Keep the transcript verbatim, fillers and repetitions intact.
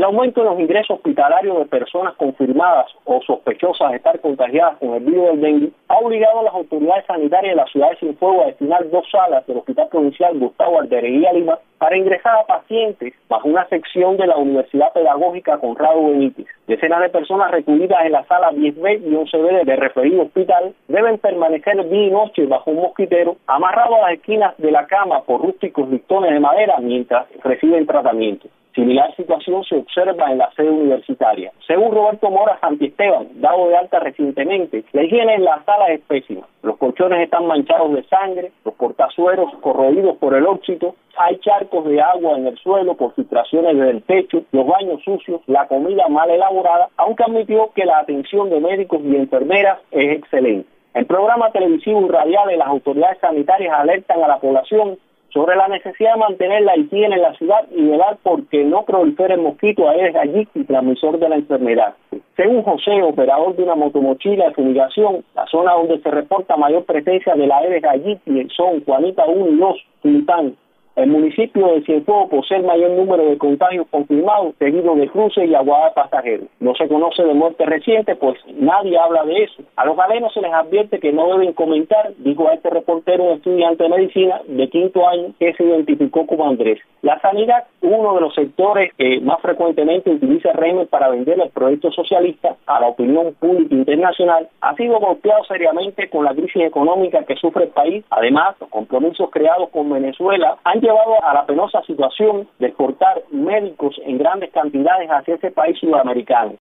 El aumento en los ingresos hospitalarios de personas confirmadas o sospechosas de estar contagiadas con el virus del dengue ha obligado a las autoridades sanitarias de la ciudad de Cienfuegos a destinar dos salas del Hospital Provincial Gustavo Ardereguía Lima para ingresar a pacientes bajo una sección de la Universidad Pedagógica Conrado Benítez. Decenas de personas recluidas en la sala diez B y once B del referido hospital deben permanecer día y noche bajo un mosquitero amarrado a las esquinas de la cama por rústicos listones de madera mientras reciben tratamiento. Similar situación se observa en la sede universitaria. Según Roberto Mora Santiesteban, dado de alta recientemente, la higiene en la sala es pésima. Los colchones están manchados de sangre, los portazueros corroídos por el óxido, hay charcos de agua en el suelo por filtraciones del techo, los baños sucios, la comida mal elaborada, aunque admitió que la atención de médicos y enfermeras es excelente. El programa televisivo y radial de las autoridades sanitarias alertan a la población sobre la necesidad de mantener la higiene en la ciudad y velar porque no prolifere el mosquito Aedes aegypti, transmisor de la enfermedad. Según José, operador de una motomochila de fumigación, la zona donde se reporta mayor presencia de la Aedes aegypti son Juanita uno y dos, Sultán. El municipio de Cienfuegos posee el mayor número de contagios confirmados, seguido de cruces y aguada de pasajeros. No se conoce de muerte reciente, pues nadie habla de eso. A los galenos se les advierte que no deben comentar, dijo a este reportero, un estudiante de medicina de quinto año que se identificó como Andrés. La sanidad, uno de los sectores que más frecuentemente utiliza el régimen para vender el proyecto socialista a la opinión pública internacional, ha sido golpeado seriamente con la crisis económica que sufre el país. Además, los compromisos creados con Venezuela han llevado a la penosa situación de exportar médicos en grandes cantidades hacia ese país sudamericano.